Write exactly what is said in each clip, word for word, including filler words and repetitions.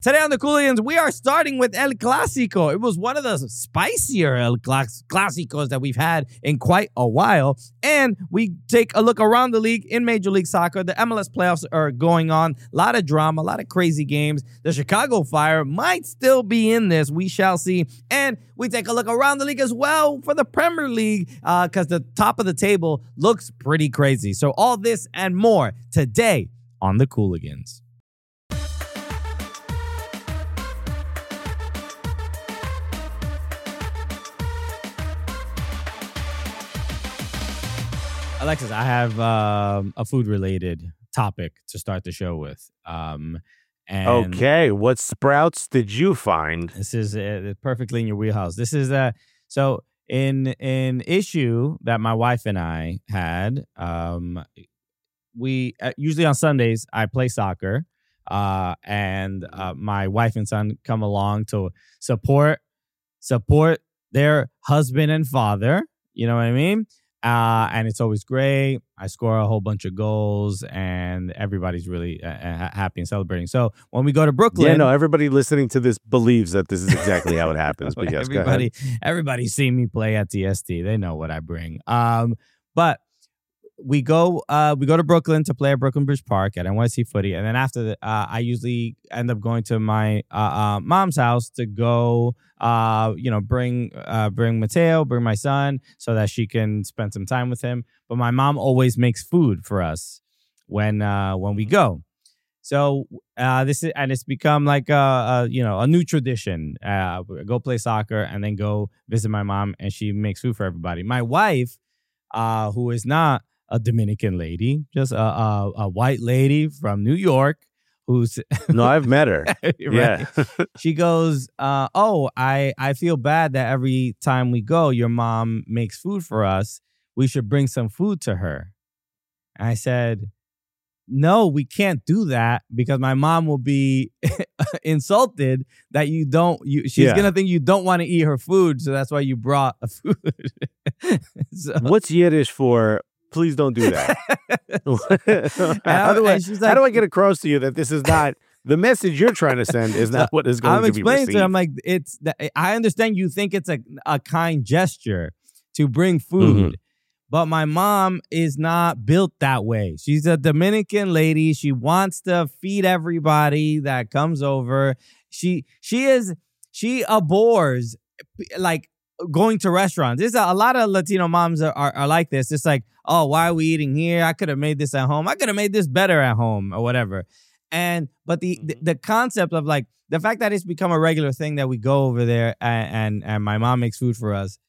Today on the Cooligans, we are starting with El Clásico. It was one of the spicier El Clásicos that we've had in quite a while. And we take a look around the league in Major League Soccer. The M L S playoffs are going on. A lot of drama, a lot of crazy games. The Chicago Fire might still be in this. We shall see. And we take a look around the league as well for the Premier League because uh, the top of the table looks pretty crazy. So all this and more today on the Cooligans. Alexis, I have um, a food-related topic to start the show with. Um, and okay, what sprouts did you find? This is uh, perfectly in your wheelhouse. This is uh, so in an issue that my wife and I had. Um, we uh, usually on Sundays I play soccer, uh, and uh, my wife and son come along to support support their husband and father. You know what I mean? Uh, and it's always great. I score a whole bunch of goals, and everybody's really uh, happy and celebrating. So when we go to Brooklyn, yeah, no, everybody listening to this believes that this is exactly how it happens. But yes, everybody, everybody's seen me play at T S T. They know what I bring. Um, but we go, uh, we go to Brooklyn to play at Brooklyn Bridge Park at N Y C Footy, and then after that, uh, I usually end up going to my uh, uh, mom's house to go. Uh, you know, bring uh, bring Mateo, bring my son, so that she can spend some time with him. But my mom always makes food for us when uh, when we go. So uh, this is, and it's become like a, a you know a new tradition. Uh, go play soccer and then go visit my mom, and she makes food for everybody. My wife, uh, who is not a Dominican lady, just a, a, a white lady from New York. Who's no, I've met her. Right? Yeah. She goes, uh, oh, I, I feel bad that every time we go, your mom makes food for us. We should bring some food to her. And I said, no, we can't do that because my mom will be insulted that you don't, you, she's yeah. going to think you don't want to eat her food. So that's why you brought a food. So, what's Yiddish for? Please don't do that. how, do I, like, how do I get across to you that this is not the message you're trying to send is not what is going I'm to be received? I'm explaining to her, I'm like, it's. I understand you think it's a, a kind gesture to bring food, mm-hmm. but my mom is not built that way. She's a Dominican lady. She wants to feed everybody that comes over. She she is she abhors like going to restaurants. There's a, a lot of Latino moms are, are, are like this. It's like, oh, why are we eating here? I could have made this at home. I could have made this better at home or whatever. And but the, the the concept of like the fact that it's become a regular thing that we go over there and and, and my mom makes food for us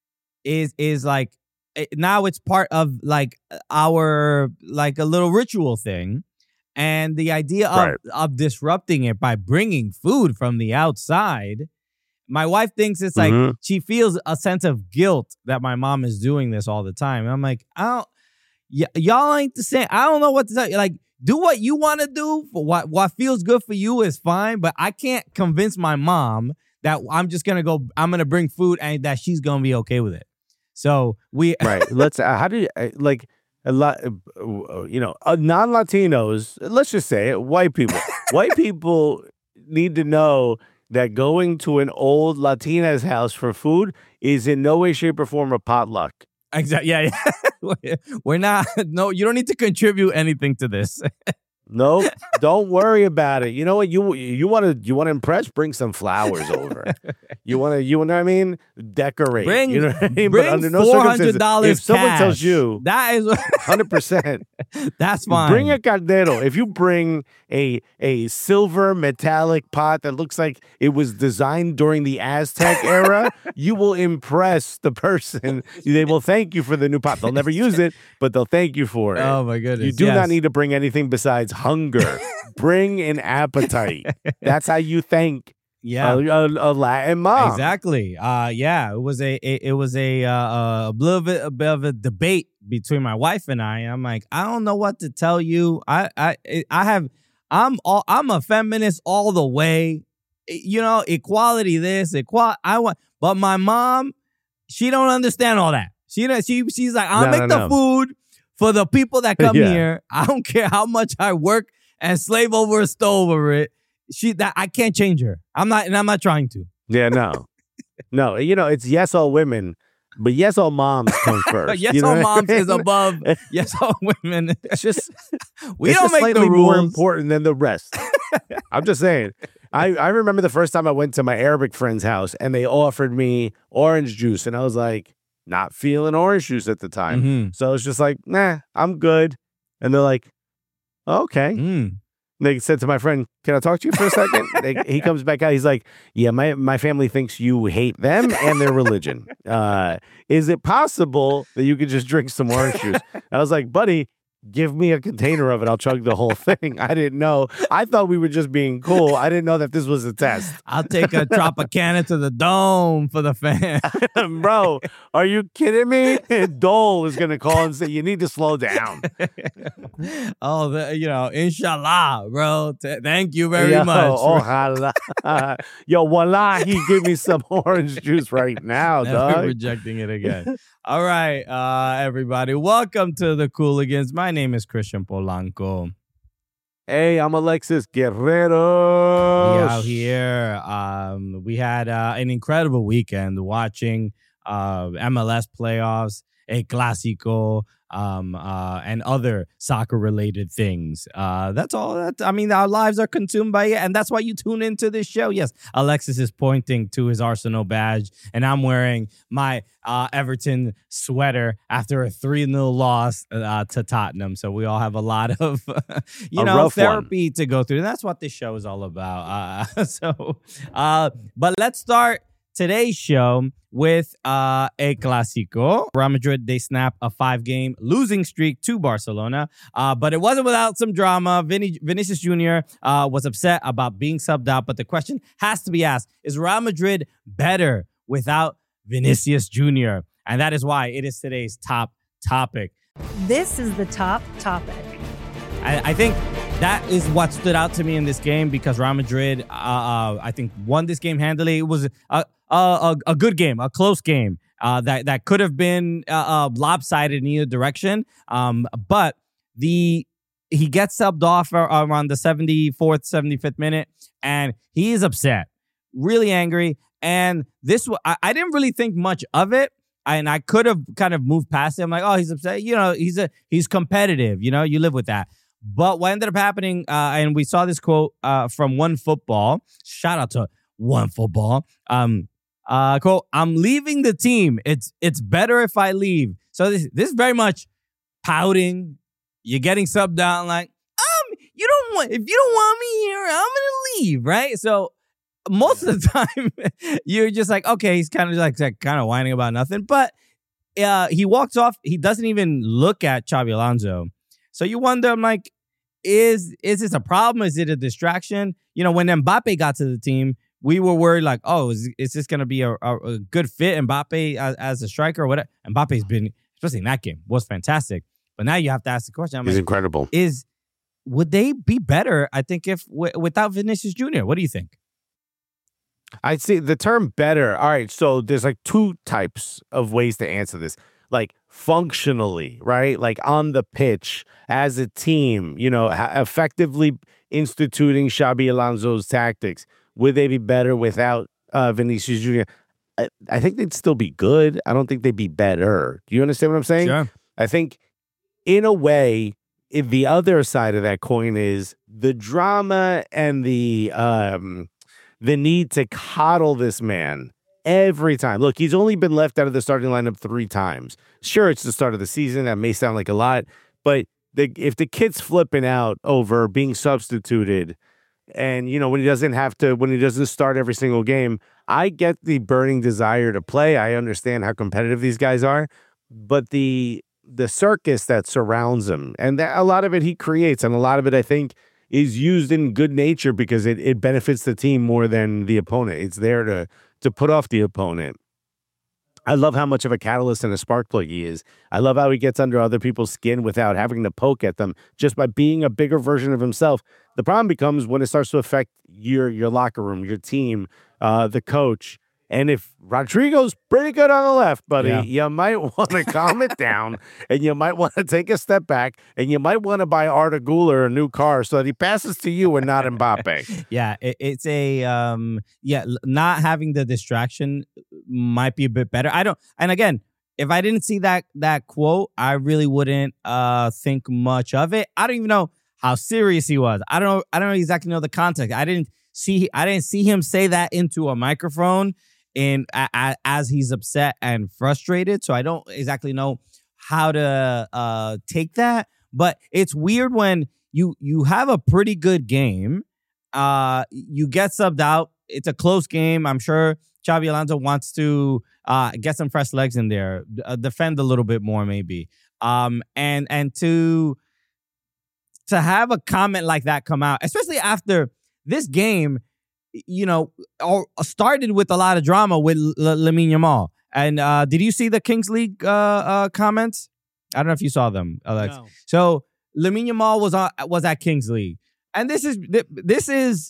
is is like now it's part of like our like a little ritual thing. And the idea of, right. of disrupting it by bringing food from the outside. My wife thinks it's like mm-hmm. she feels a sense of guilt that my mom is doing this all the time. And I'm like, I don't, y- y'all ain't the same. I don't know what to tell you. Like, do what you want to do. For what what feels good for you is fine. But I can't convince my mom that I'm just gonna go. I'm gonna bring food and that she's gonna be okay with it. So we right. Let's. Uh, how do you uh, like a lot? Uh, you know, uh, non-Latinos. Let's just say it. White people. White people need to know that going to an old Latina's house for food is in no way, shape, or form a potluck. Exactly. Yeah, yeah. We're not. No, you don't need to contribute anything to this. No, don't worry about it. You know what? You you want to you want to impress? Bring some flowers over. You want to you know what I mean? Decorate. Bring, you know what I mean? Bring but under no four hundred dollars if someone cash. tells you that is hundred percent, that's fine. Bring a caldero. If you bring a a silver metallic pot that looks like it was designed during the Aztec era, you will impress the person. They will thank you for the new pot. They'll never use it, but they'll thank you for it. Oh my goodness! You do yes. not need to bring anything besides hunger. Bring an appetite. That's how you thank yeah. a, a, a Latin mom. Exactly. Uh, yeah, it was a it, it was a uh, a little bit, a bit of a debate between my wife and I. I'm like, I don't know what to tell you. I I I have I'm all I'm a feminist all the way. You know, equality this, equality I want, but my mom, she don't understand all that. She she she's like, I'll no, make no, the no. food for the people that come yeah. here. I don't care how much I work and slave over a stove over it. she that I can't change her. I'm not, and I'm not trying to. Yeah, no, no. You know, it's yes all women, but yes all moms come first. yes you know all moms I mean? is above yes all women. It's just we it's don't just make slightly the rules. more important than the rest. I'm just saying. I, I remember the first time I went to my Arabic friend's house and they offered me orange juice, and I was like, not feeling orange juice at the time. Mm-hmm. So it's just like, nah, I'm good. And they're like, okay. Mm. They said to my friend, can I talk to you for a second? they, he comes back out. He's like, yeah, my, my family thinks you hate them and their religion. Uh, is it possible that you could just drink some orange juice? I was like, buddy, give me a container of it. I'll chug the whole thing. I didn't know. I thought we were just being cool. I didn't know that this was a test. I'll take a Tropicana to the dome for the fan. Bro, are you kidding me? Dole is going to call and say, you need to slow down. oh, the, you know, inshallah, bro. T- thank you very Yo, much. Ojalá. Yo, wallahi, give me some orange juice right now, Never dog. rejecting it again. All right, uh, everybody. Welcome to the Cooligans. My name is Christian Polanco. Hey, I'm Alexis Guerrero. We out here. Um, we had uh, an incredible weekend watching uh, M L S playoffs, El Clásico, um, uh, and other soccer-related things. Uh, that's all. That I mean, our lives are consumed by it, and that's why you tune into this show. Yes, Alexis is pointing to his Arsenal badge, and I'm wearing my uh, Everton sweater after a three nil loss uh, to Tottenham. So we all have a lot of, you A know, rough therapy to go through, and that's what this show is all about. Uh, so, uh, but let's start today's show with uh, El Clásico. Real Madrid, they snap a five-game losing streak to Barcelona, uh, but it wasn't without some drama. Vin- Vinicius Junior uh, was upset about being subbed out, but the question has to be asked, is Real Madrid better without Vinicius Junior? And that is why it is today's top topic. This is the top topic. I, I think that is what stood out to me in this game because Real Madrid, uh, uh, I think, won this game handily. It was a a, a good game, a close game uh, that that could have been uh, uh, lopsided in either direction. Um, but the he gets subbed off around the seventy-fourth, seventy-fifth minute, and he is upset, really angry. And this, I, I didn't really think much of it. And I could have kind of moved past it. I'm like, oh, he's upset. You know, he's a he's competitive. You know, you live with that. But what ended up happening, uh, and we saw this quote uh, from One Football. Shout out to One Football. Um, uh, quote: "I'm leaving the team. It's it's better if I leave." So this this is very much pouting. You're getting subbed out. Like, um, you don't want if you don't want me here, I'm gonna leave, right? So most of the time, you're just like, okay, he's kind of like, like kind of whining about nothing. But uh, he walks off. He doesn't even look at Xabi Alonso. So you wonder, I'm like, is is this a problem? Is it a distraction? You know, when Mbappe got to the team, we were worried like, oh, is, is this going to be a, a, a good fit? Mbappe as, as a striker or whatever. Mbappe's been, especially in that game, was fantastic. But now you have to ask the question. I'm He's like, incredible. Is would they be better? I think if w- without Vinicius Junior What do you think? I see the term better. All right. So there's like two types of ways to answer this. Like functionally, right? Like on the pitch as a team, you know, ha- effectively instituting Xabi Alonso's tactics. Would they be better without uh, Vinicius Junior? I, I think they'd still be good. I don't think they'd be better. Do you understand what I'm saying? Sure. I think in a way, if the other side of that coin is the drama and the um, the need to coddle this man every time. Look, he's only been left out of the starting lineup three times. Sure, it's the start of the season. That may sound like a lot, but the, if the kid's flipping out over being substituted and, you know, when he doesn't have to, when he doesn't start every single game, I get the burning desire to play. I understand how competitive these guys are, but the the circus that surrounds him, and that, a lot of it he creates, and a lot of it I think is used in good nature because it, it benefits the team more than the opponent. It's there to to put off the opponent. I love how much of a catalyst and a spark plug he is. I love how he gets under other people's skin without having to poke at them, just by being a bigger version of himself. The problem becomes when it starts to affect your your locker room, your team, uh, the coach. And if Rodrigo's pretty good on the left, buddy, Yeah. you might want to calm it down, and you might want to take a step back, and you might want to buy Arda Güler a new car so that he passes to you and not Mbappe. Yeah, it, it's a um yeah, l- not having the distraction might be a bit better. I don't and again, if I didn't see that that quote, I really wouldn't uh think much of it. I don't even know how serious he was. I don't know I don't exactly know the context. I didn't see I didn't see him say that into a microphone in a, a, as he's upset and frustrated, so I don't exactly know how to uh take that. But it's weird when you you have a pretty good game. Uh, you get subbed out. It's a close game. I'm sure Xabi Alonso wants to uh, get some fresh legs in there, uh, defend a little bit more, maybe. Um, and and to to have a comment like that come out, especially after this game, you know, or started with a lot of drama with L- L- Lamine Yamal. And uh, did you see the Kings League uh, uh, comments? I don't know if you saw them, Alex. No. So Lamine Yamal was on was at Kings League. And this is this is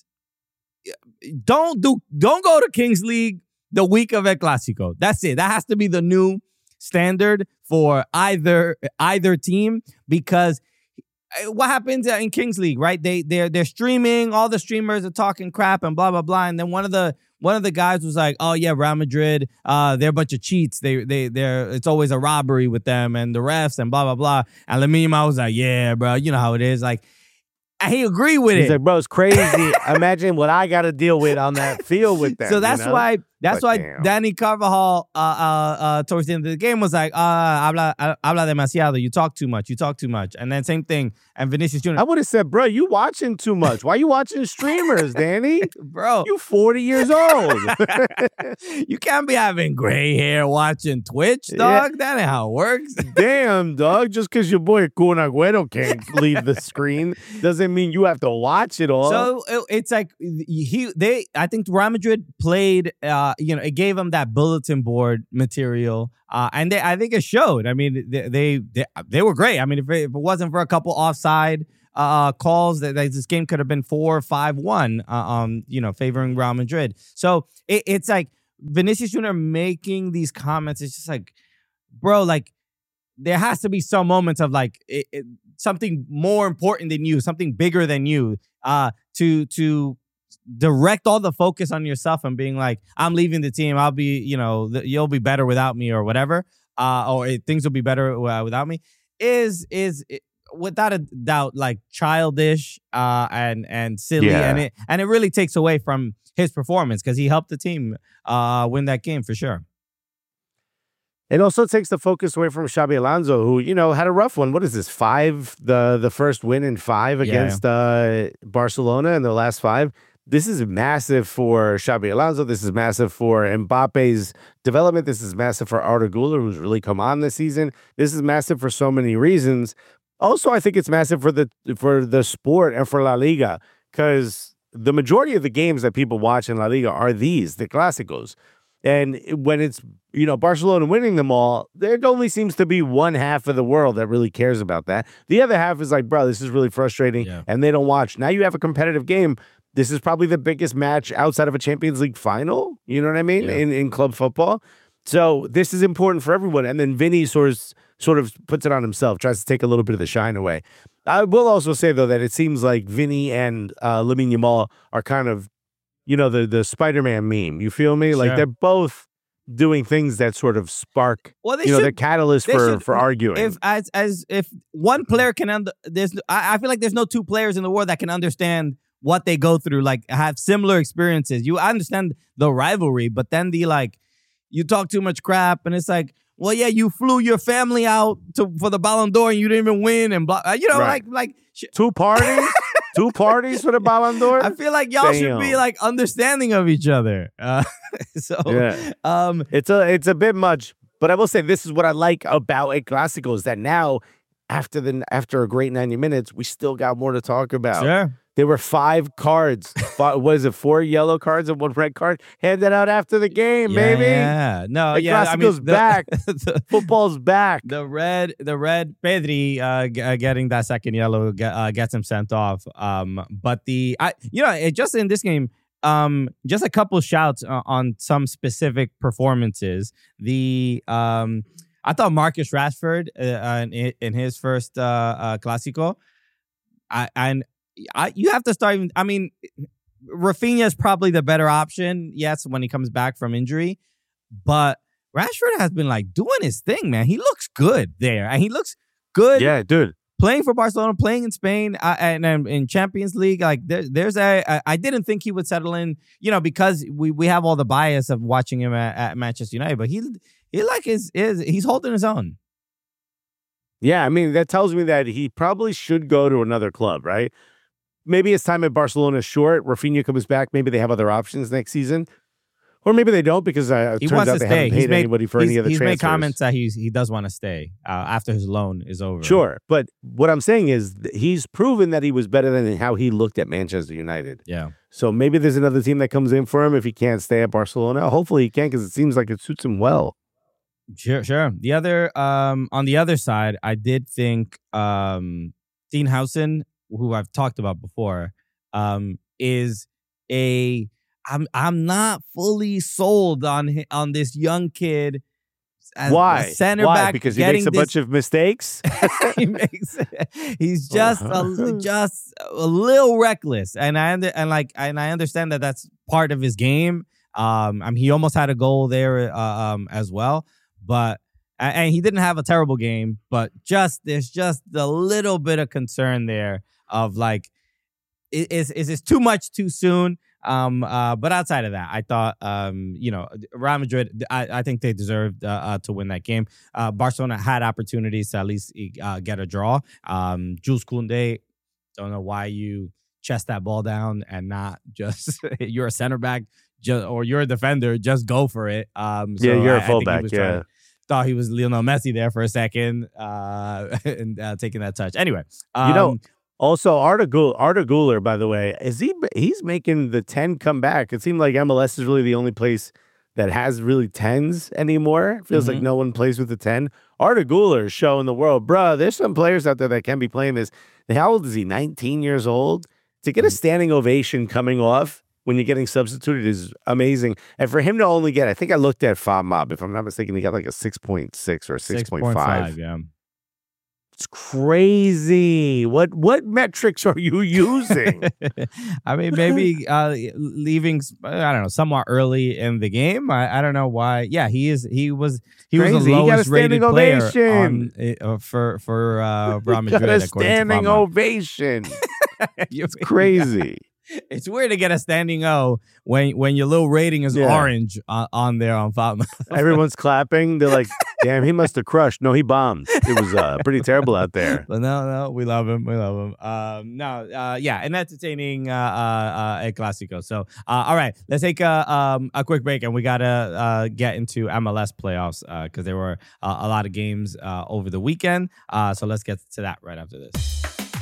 don't do don't go to Kings League the week of El Clásico. That's it. That has to be the new standard for either either team, because what happens in Kings League, right? They they're they're streaming, all the streamers are talking crap and blah blah blah, and then one of the one of the guys was like, "Oh yeah, Real Madrid, uh, they're a bunch of cheats. They they they're it's always a robbery with them and the refs and blah blah blah." And Lamine Yamal was like, "Yeah, bro, you know how it is." Like, and he agreed with He's it. like, bro, it's crazy. Imagine what I got to deal with on that field with them. So that's you know? why that's But why damn. Danny Carvajal uh, uh, uh, towards the end of the game was like, uh, habla, uh, habla demasiado. You talk too much. You talk too much. And then same thing. And Vinicius Junior I would have said, bro, you watching too much. Why you watching streamers, Danny? Bro, You forty years old. you can't be having gray hair watching Twitch, dog. That ain't how it works. Damn, dog. Just because your boy Kun Agüero can't leave the screen doesn't mean you have to watch it all. So it, it's like he they I think Real Madrid played uh you know it gave them that bulletin board material uh and they I think it showed. I mean they they they, they were great. I mean if it, if it wasn't for a couple offside uh calls that, that this game could have been four five one uh, um you know favoring Real Madrid. So it, it's like Vinicius Junior making these comments. It's just like, bro, like there has to be some moments of like it, it, something more important than you, something bigger than you, uh, to to direct all the focus on yourself and being like, I'm leaving the team. I'll be, you know, th- you'll be better without me or whatever, uh, or eh, things will be better uh, without me. Is is eh, without a doubt like childish uh, and and silly, Yeah. and it and it really takes away from his performance because he helped the team uh, win that game for sure. It also takes the focus away from Xabi Alonso, who, you know, had a rough one. What is this? Five, the the first win in five Yeah, against uh, Barcelona in the last five. This is massive for Xabi Alonso. This is massive for Mbappe's development. This is massive for Arda Güler, who's really come on this season. This is massive for so many reasons. Also, I think it's massive for the for the sport and for La Liga, because the majority of the games that people watch in La Liga are these, the Clásicos. And when it's, you know, Barcelona winning them all, there only seems to be one half of the world that really cares about that. The other half is like, bro, this is really frustrating, Yeah. and they don't watch. Now you have a competitive game. This is probably the biggest match outside of a Champions League final, you know what I mean, Yeah. in, in club football. So this is important for everyone. And then Vinny sort of, sort of puts it on himself, tries to take a little bit of the shine away. I will also say, though, that it seems like Vinny and uh, Lamine Yamal are kind of, you know, the the Spider-Man meme. You feel me? Like Sure. they're both doing things that sort of spark, Well, they you know, should- they're catalysts they for, should- for arguing. If as as if one player can under there's I, I feel like there's no two players in the world that can understand what they go through, like have similar experiences. You I understand the rivalry, but then the like you talk too much crap and it's like, well, yeah, you flew your family out to for the Ballon d'Or and you didn't even win and blah, you know, Right. like like sh- Two parties? Two parties for the Ballon d'Or? I feel like y'all should be Damn. like understanding of each other. Uh, so Yeah. um It's a it's a bit much, but I will say this is what I like about a Clásico is that now, after the after a great ninety minutes, we still got more to talk about. sure. There were five cards. Five, what is it? Four yellow cards and one red card handed out after the game, Yeah, baby. yeah. No, The yeah. I mean, Clásico's back. the- Football's back. The red, the red Pedri uh, g- uh, getting that second yellow get, uh, gets him sent off. Um, but the I, you know, it just in this game, um, just a couple shouts uh, on some specific performances. The um, I thought Marcus Rashford uh, in, in his first uh, uh, Clásico, I and I you have to start. Even, I mean, Rafinha is probably the better option. Yes, when he comes back from injury, but Rashford has been like doing his thing, man. He looks good there, and he looks good. Yeah, dude. Playing for Barcelona, playing in Spain, uh, and, and in Champions League, like there, there's a. I, I didn't think he would settle in, you know, because we, we have all the bias of watching him at, at Manchester United, but he he like is is he's holding his own. Yeah, I mean that tells me that he probably should go to another club, right? Maybe his time at Barcelona is short. Rafinha comes back. Maybe they have other options next season. Or maybe they don't because uh, it he turns wants out to they stay. haven't paid he's made, anybody for he's, any of the he's transfers. made comments that he's, he does want to stay uh, after his loan is over. Sure, but what I'm saying is th- he's proven that he was better than how he looked at Manchester United. Yeah. So maybe there's another team that comes in for him if he can't stay at Barcelona. Hopefully he can because it seems like it suits him well. Sure, sure. The other, um, on the other side, I did think um, Dean Howson, who I've talked about before, um, is a. I'm I'm not fully sold on on this young kid. As Why? A center Why? back Because he makes a this, bunch of mistakes. he makes, he's just a, just a little reckless, and I under, and like and I understand that that's part of his game. Um, I mean, he almost had a goal there uh, um as well, but and he didn't have a terrible game, but just there's just a little bit of concern there of like, is is this too much too soon? Um, uh, but outside of that, I thought, um, you know, Real Madrid, I, I think they deserved uh, uh, to win that game. Uh, Barcelona had opportunities to at least uh, get a draw. Um, Jules Koundé, don't know why you chest that ball down and not just, you're a center back just, or you're a defender, just go for it. Um, so yeah, you're I, a fullback, yeah. yeah. Thought he was Lionel Messi there for a second uh, and uh, taking that touch. Anyway. Um, you know, Also, Arda Güler, Arda Güler, by the way, is he? He's making the ten come back. It seemed like M L S is really the only place that has really tens anymore. It feels Mhm. like no one plays with the ten. Arda Güler is showing the world, bro. There's some players out there that can be playing this. How old is he? nineteen years old. To get a standing ovation coming off when you're getting substituted is amazing. And for him to only get, I think I looked at FOBMOB, if I'm not mistaken, he got like a six point six or a six point five. Yeah. It's crazy. What what metrics are you using? I mean, maybe uh, leaving, I don't know, somewhat early in the game. I, I don't know why. Yeah, he is. He was. He Crazy. was the He got a lowest rated standing player ovation. on, uh, for for uh, Real Got Madrid. a according to standing FOBMOB. ovation. You- It's crazy. It's weird to get a standing O when when your little rating is Yeah. orange on, on there on FOBMOB. Everyone's clapping. They're like, damn, he must have crushed. No, he bombed. It was uh, pretty terrible out there. But no, no, we love him. We love him. Um, no, uh, yeah, an entertaining uh, uh, uh, El Clásico. So, uh, all right, let's take a um, a quick break, and we gotta uh, get into M L S playoffs because there were uh, a lot of games uh, over the weekend. Uh, so let's get to that right after this.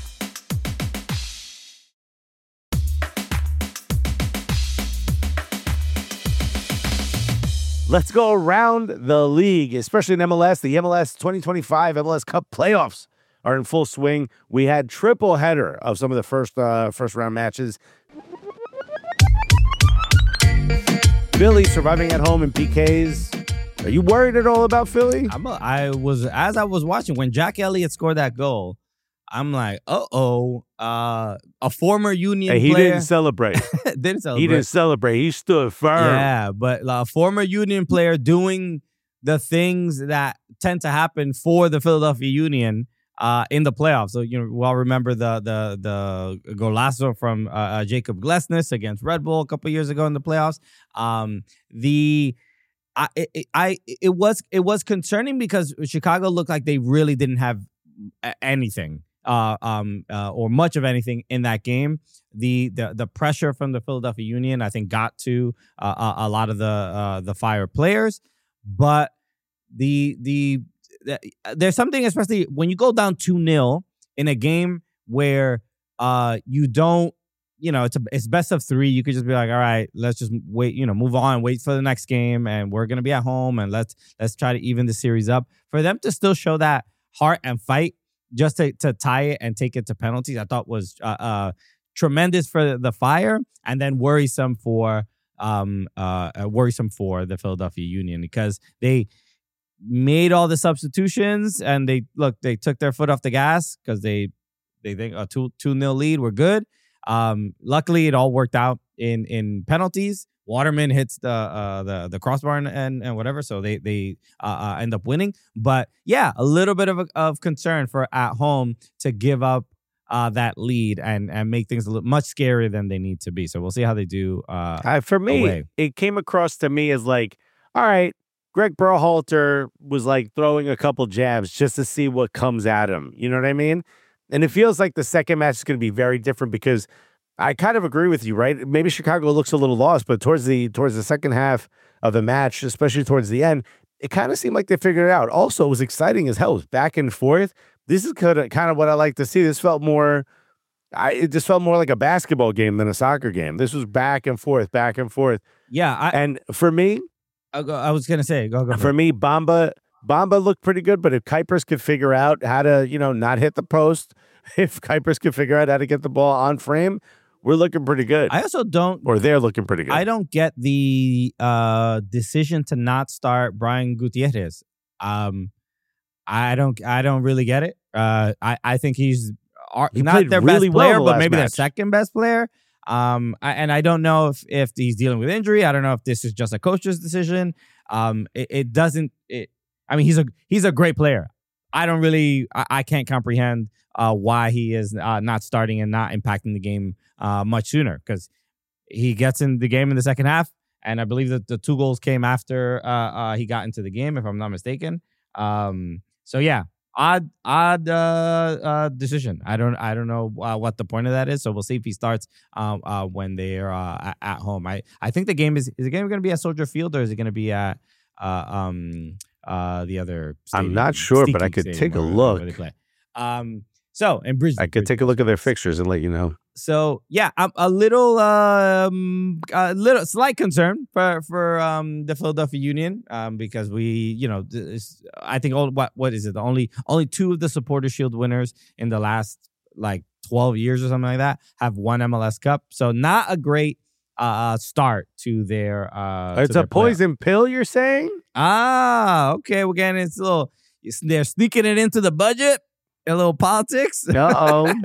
Let's go around the league, especially in M L S. The M L S twenty twenty-five M L S Cup playoffs are in full swing. We had triple header of some of the first uh, first round matches. Philly surviving at home in P Ks. Are you worried at all about Philly? I'm a, I was as I was watching when Jack Elliott scored that goal. I'm like, uh oh, uh, a former Union Hey, he player didn't celebrate. didn't celebrate. He didn't celebrate. He stood firm. Yeah, but a former Union player doing the things that tend to happen for the Philadelphia Union uh, in the playoffs. So you know, we all remember the the the golazo from uh, uh, Jacob Glesnes against Red Bull a couple years ago in the playoffs. Um, the I it, I it was it was concerning because Chicago looked like they really didn't have anything. Uh, um, uh, or much of anything in that game. The the the pressure from the Philadelphia Union, I think, got to uh, a, a lot of the uh, the Fire players. But the, the the there's something, especially when you go down two nil in a game where uh you don't, you know, it's a, it's best of three. You could just be like, all right, let's just wait, you know, move on, wait for the next game, and we're gonna be at home, and let's let's try to even the series up. For them to still show that heart and fight just to, to tie it and take it to penalties, I thought was uh, uh, tremendous for the Fire, and then worrisome for um uh worrisome for the Philadelphia Union because they made all the substitutions and they look they took their foot off the gas because they they think a two two nil lead were good. Um, luckily, it all worked out in in penalties. Waterman hits the uh, the the crossbar and, and and whatever, so they they uh, uh, end up winning. But yeah, a little bit of a, of concern for at home to give up uh, that lead and and make things a little much scarier than they need to be. So we'll see how they do. Uh, Uh, for me, away. it came across to me as like, all right, Greg Berhalter was like throwing a couple jabs just to see what comes at him. You know what I mean? And it feels like the second match is going to be very different because I kind of agree with you, right? Maybe Chicago looks a little lost, but towards the towards the second half of the match, especially towards the end, it kind of seemed like they figured it out. Also, it was exciting as hell. It was back and forth. This is kind of kind of what I like to see. This felt more, I it just felt more like a basketball game than a soccer game. This was back and forth, back and forth. yeah, I And for me, I, go, I was gonna say go go. for me, Bamba Bamba looked pretty good, but if Kuipers could figure out how to, you know, not hit the post, if Kuipers could figure out how to get the ball on frame, we're looking pretty good. I also don't. or they're looking pretty good. I don't get the uh, decision to not start Brian Gutierrez. Um, I don't. I don't really get it. Uh, I I think he's ar- He not played their really best well player, the but last maybe their match. second best player. Um, I, and I don't know if if he's dealing with injury. I don't know if this is just a coach's decision. Um, it, it doesn't. It. I mean, he's a he's a great player. I don't really. I, I can't comprehend uh, why he is uh, not starting and not impacting the game uh, much sooner because he gets in the game in the second half, and I believe that the two goals came after uh, uh, he got into the game, if I'm not mistaken. Um, so yeah, odd, odd uh, uh, decision. I don't, I don't know uh, what the point of that is. So we'll see if he starts um, uh, when they're uh, at, at home. I, I think the game is is the game going to be at Soldier Field or is it going to be at uh, um, uh, the other? I'm Stadium, not sure, but I Stinky could Stadium take a where- where look. they play. Um, so in Brisbane, I could take a look at their fixtures and let you know. So yeah, I'm a little, um, a little slight concern for for um the Philadelphia Union, um, because we, you know, this, I think all what what is it? The only only two of the Supporter Shield winners in the last like twelve years or something like that have won M L S Cup. So not a great uh start to their uh. It's to a their playoff. poison pill, you're saying? Ah, okay. We're getting it's a little. They're sneaking it into the budget. A little politics. Uh-oh.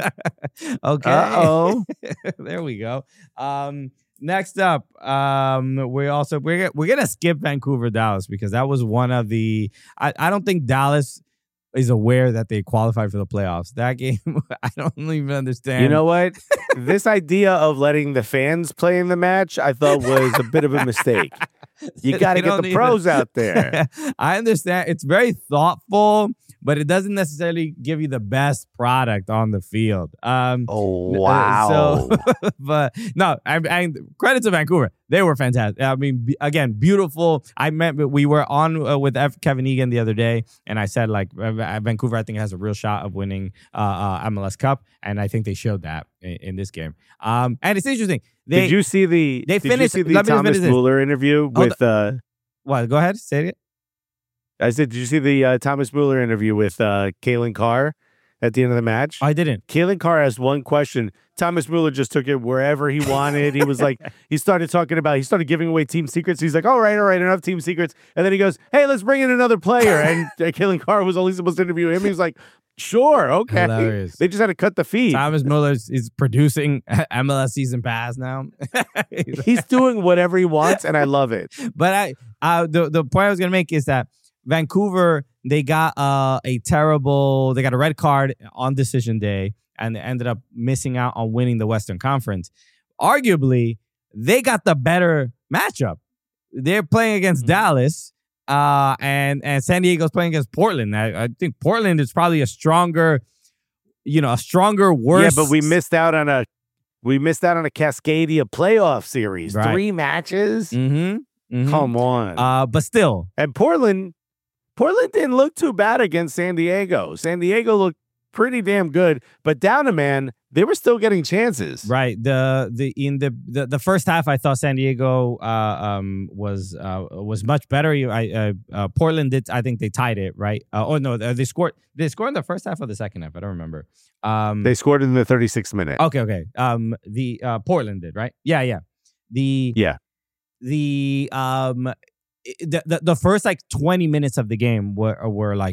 Okay. Uh-oh. There we go. Um, next up, um, we also we're we're gonna skip Vancouver Dallas because that was one of the. I, I don't think Dallas is aware that they qualified for the playoffs. That game, I don't even understand. You know what? This idea of letting the fans play in the match, I thought was a bit of a mistake. You got to They get don't the need pros it. out there. I understand. It's very thoughtful, but it doesn't necessarily give you the best product on the field. Um, Oh, Uh, wow. So, but no, I, I credit to Vancouver. They were fantastic. I mean, be, again, beautiful. I met. We were on uh, with F, Kevin Egan the other day, and I said like uh, Vancouver, I think has a real shot of winning uh, uh, M L S Cup, and I think they showed that in, in this game. Um, and it's interesting. They, did you see the they did finished- you see the let me just Thomas finish this. Mueller interview Hold with uh what? Go ahead. Say it. I said, did you see the uh, Thomas Mueller interview with uh Kalen Carr at the end of the match? I didn't. Kalen Carr asked one question. Thomas Mueller just took it wherever he wanted. He was like, he started talking about, he started giving away team secrets. He's like, all right, all right, enough team secrets. And then he goes, hey, let's bring in another player. And uh, Kalen Carr was only supposed to interview him. He was like, sure, okay. Hilarious. They just had to cut the feed. Thomas Mueller is producing M L S season pass now. He's doing whatever he wants, and I love it. But I, uh, the the point I was gonna make is that Vancouver, they got uh, a terrible, they got a red card on decision day, and they ended up missing out on winning the Western Conference. Arguably, they got the better matchup. They're playing against Mm-hmm. Dallas, uh, and and San Diego's playing against Portland. I, I think Portland is probably a stronger, you know, a stronger, worse. Yeah, but we missed out on a we missed out on a Cascadia playoff series. Right. Three matches. Mm-hmm. mm-hmm. Come on. Uh, but still, and Portland, Portland didn't look too bad against San Diego. San Diego looked pretty damn good, but down a man, they were still getting chances. Right. The the in the the, the first half, I thought San Diego uh, um was uh, was much better. You- I uh, uh, Portland did. I think they tied it. Right. Uh, oh no, they scored. They scored in the first half or the second half. I don't remember. Um, They scored in the thirty-sixth minute. okay. Okay. Um, the uh, Portland did. Right. Yeah. Yeah. The Yeah. the um the, the the first like twenty minutes of the game were were like,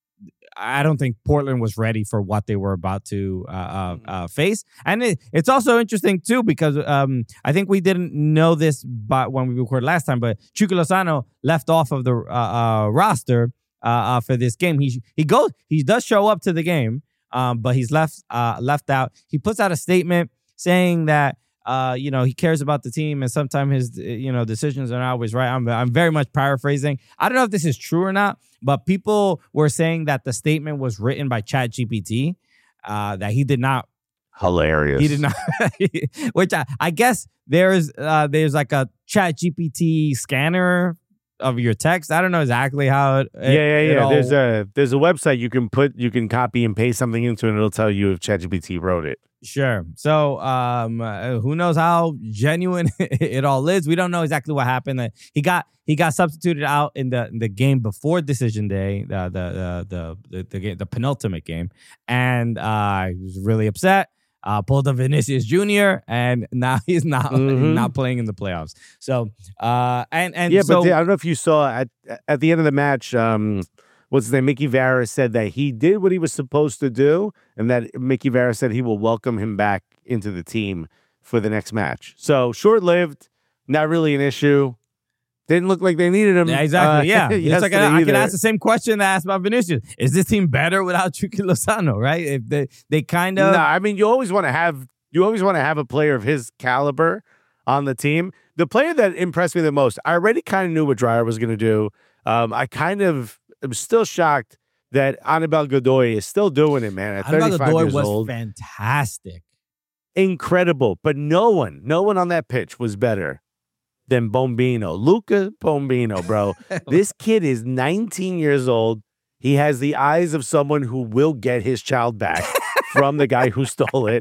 I don't think Portland was ready for what they were about to uh, uh, uh, face, and it, it's also interesting too because um I think we didn't know this but when we recorded last time, but Chucky Lozano left off of the uh, uh, roster uh, uh, for this game. He he goes he does show up to the game, um but he's left uh left out. He puts out a statement saying that. Uh, you know, he cares about the team, and sometimes his, you know, decisions are not always right. I'm, I'm very much paraphrasing. I don't know if this is true or not, but people were saying that the statement was written by ChatGPT, uh, that he did not. Hilarious. He did not. Which I, I guess there's, uh, there's like a ChatGPT scanner of your text. I don't know exactly how it. Yeah, yeah, it yeah. all- There's a there's a website you can put you can copy and paste something into, and it'll tell you if ChatGPT wrote it. Sure. So, um, uh, who knows how genuine it all is? We don't know exactly what happened. Uh, he got he got substituted out in the in the game before decision day, the the the the the, the, the penultimate game, and uh, he was really upset. Uh, pulled a Vinicius Junior, and now he's not Mhm. not playing in the playoffs. So, uh, and and Yeah, so, but the- I don't know if you saw at at the end of the match. Um, what's his name? Mickey Vara said that he did what he was supposed to do, and that Mickey Vara said he will welcome him back into the team for the next match. So short lived, not really an issue. Didn't look like they needed him. yeah, exactly. uh, Yeah, it's like yesterday I, I could either. ask the same question that I asked about Vinicius. Is this team better without Chucky Lozano? Right? If they they kind of No, I mean you always want to have you always want to have a player of his caliber on the team. The player that impressed me the most, I already kind of knew what Dreyer was going to do. Um, I kind of am still shocked that Anibal Godoy is still doing it, man. At Anibal thirty-five Godoy years was old, fantastic. incredible. But no one, no one on that pitch was better than Bombino, Luca Bombino, bro. This kid is nineteen years old. He has the eyes of someone who will get his child back from the guy who stole it.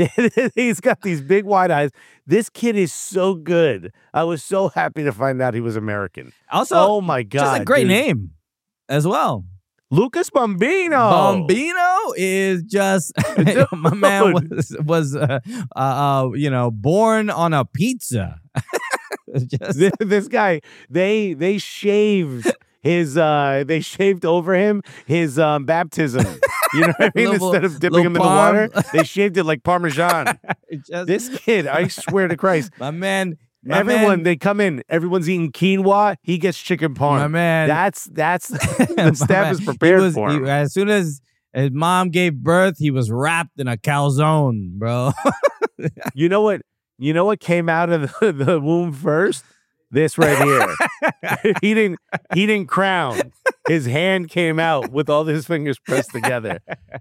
He's got these big wide eyes. This kid is so good. I was so happy to find out he was American. Also, oh my god, just a great dude. name as well. Lucas Bombino. Bombino is just my man was was uh, uh, uh, you know born on a pizza. Just- This, this guy, they they shaved his uh they shaved over him his um baptism. You know what I mean? Little- Instead of dipping him in the little water, palm. they shaved it like Parmesan. just- This kid, I swear to Christ, my man, my everyone man, they come in, everyone's eating quinoa. He gets chicken parm. my man. That's that's My the staff man, is prepared he was- for him. he- as soon as his mom gave birth, he was wrapped in a calzone, bro. You know what? You know what came out of the, the womb first? This right here. he didn't. He didn't crown. His hand came out with all his fingers pressed together.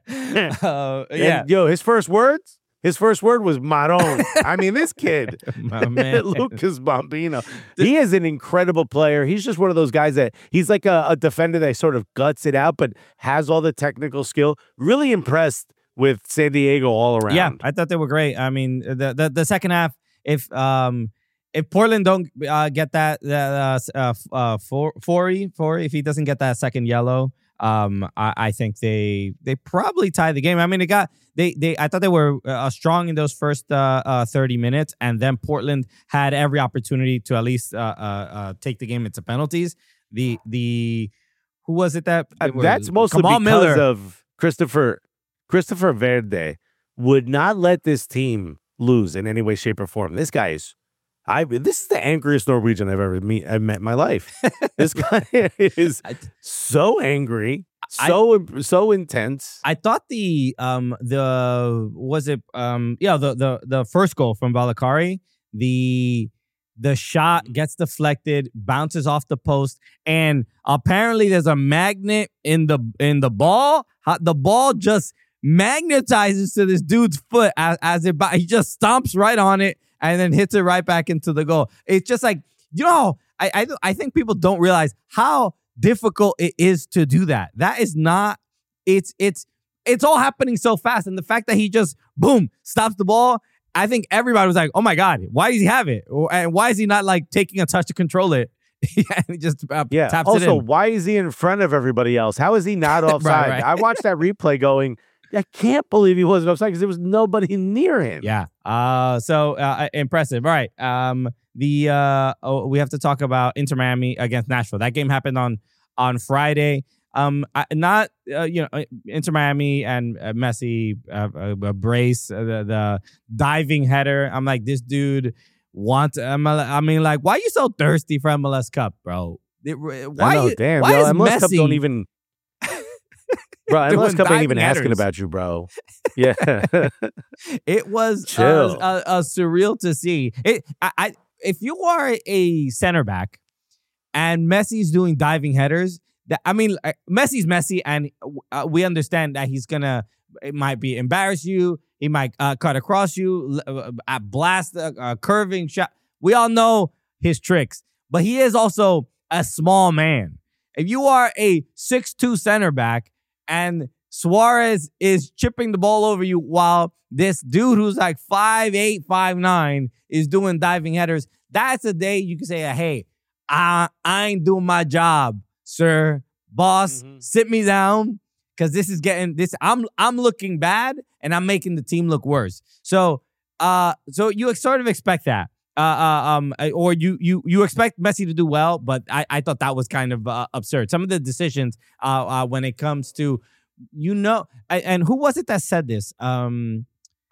Uh, And, yeah, yo, his first words. His first word was Maron. I mean, this kid, my man. Lucas Bombino, he is an incredible player. He's just one of those guys that he's like a, a defender that sort of guts it out, but has all the technical skill. Really impressed with San Diego all around. Yeah, I thought they were great. I mean, the the, the second half, if um if Portland don't uh, get that that uh, uh, uh for Forey Forey if he doesn't get that second yellow, um I, I think they they probably tie the game. I mean, they got they they I thought they were uh, strong in those first uh, uh thirty minutes, and then Portland had every opportunity to at least uh uh, uh take the game into penalties. The the who was it that Uh, it was that's mostly Kamal because Miller. of Christopher Christopher Verde would not let this team lose in any way, shape, or form. This guy is, I. This is the angriest Norwegian I've ever meet, I've met in my life. This guy is I- so angry, I- so so intense. I thought the um the was it um yeah the the the first goal from Valakari, the the shot gets deflected, bounces off the post, and apparently there's a magnet in the in the ball. How- The ball just magnetizes to this dude's foot as, as it bo- he just stomps right on it and then hits it right back into the goal. It's just like, you know, I I, I think people don't realize how difficult it is to do that. That is not. It's it's it's all happening so fast. And the fact that he just, boom, stops the ball, I think everybody was like, oh my God, why does he have it? And why is he not like taking a touch to control it? And he just uh, yeah. taps also, it in. why is he in front of everybody else? How is he not offside? right, right. I watched that replay going, I can't believe he wasn't offside because there was nobody near him. Yeah. Uh, so uh, impressive. All right. Um, the uh, oh, we have to talk about Inter Miami against Nashville. That game happened on on Friday. Um, I, not uh, you know Inter Miami and uh, Messi uh, uh, brace uh, the, the diving header. I'm like, this dude wants. M L S, I mean, like, why are you so thirsty for M L S Cup, bro? It, why? I know, you, damn. Why Yo, is M L S Cup Messi don't even. Bro, M L S Cup ain't even headers. asking about you, bro. Yeah, it was Chill. Uh, uh, uh, surreal to see. It. I, I. If you are a center back and Messi's doing diving headers. That, I mean, Messi's Messi, and uh, we understand that he's gonna. It might be embarrass you. He might uh, cut across you, uh, blast a, a curving shot. We all know his tricks, but he is also a small man. If you are a six two center back and Suarez is chipping the ball over you while this dude who's like five eight, five nine is doing diving headers, that's a day you can say, hey, I, I ain't doing my job. Sir, boss, mm-hmm. sit me down because this is getting this. I'm I'm looking bad and I'm making the team look worse. So, uh, so you sort of expect that, uh, uh um, or you you you expect Messi to do well, but I, I thought that was kind of uh, absurd. Some of the decisions, uh, uh, when it comes to, you know, and who was it that said this? Um,